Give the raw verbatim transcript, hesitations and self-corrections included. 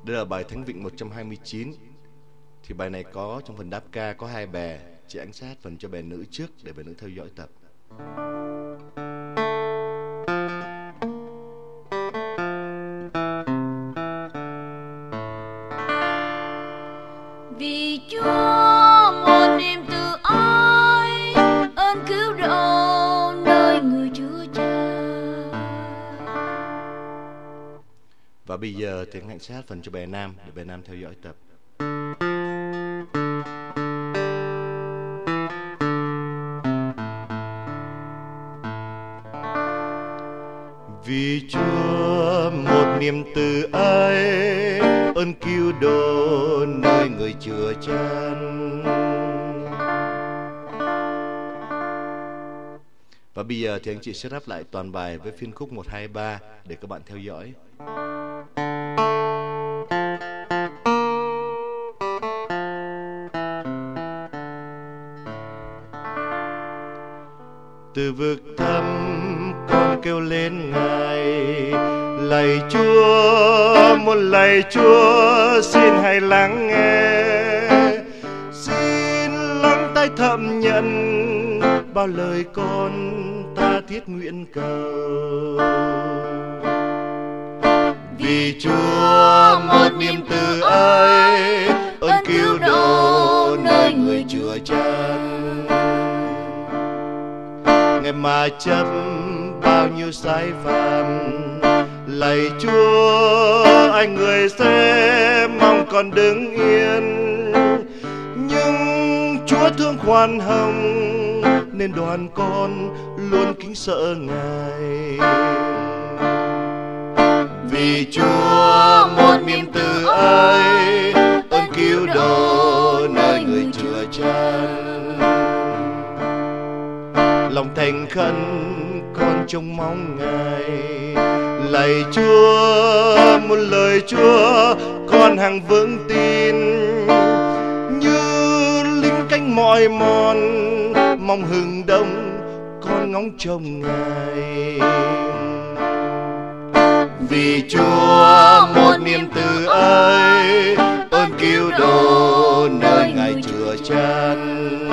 Đây là bài Thánh Vịnh một trăm hai mươi chín. Thì bài này có trong phần đáp ca có hai bè. Chị Ánh sát phần cho bè nữ trước để bè nữ theo dõi tập. Vì Chúa một niềm từ ái, ơn cứu độ nơi người Chúa cha. Và bây giờ tiếng Hạnh sát phần cho bè nam để bè nam theo dõi tập. Vì Chúa một niềm từ ái, ơn cứu độ nơi người chữa chan. Và bây giờ thì anh chị sẽ rap lại toàn bài với phiên khúc một hai ba để các bạn theo dõi. Từ vực thẳm con kêu lên Ngài, lạy Chúa, một lạy Chúa, xin hãy lắng nghe, xin lắng tai thầm nhận bao lời con ta thiết nguyện cầu. Vì Chúa một niềm từ ái, ơn cứu độ nơi người chữa chan. Ngài mà chấp bao nhiêu sai phạm, lạy Chúa, anh người sẽ mong con đứng yên. Nhưng Chúa thương khoan hồng nên đoàn con luôn kính sợ Ngài. Vì Chúa một niềm từ ái, ơn cứu độ nơi người chữa chan. Lòng thành khẩn con trông mong Ngài, lạy Chúa, một lời Chúa con hằng vững tin. Như lính canh mỏi mòn mong hừng đông con ngóng trông Ngài. Vì Chúa một niềm từ ái, ơn cứu độ nơi Ngài chữa chan.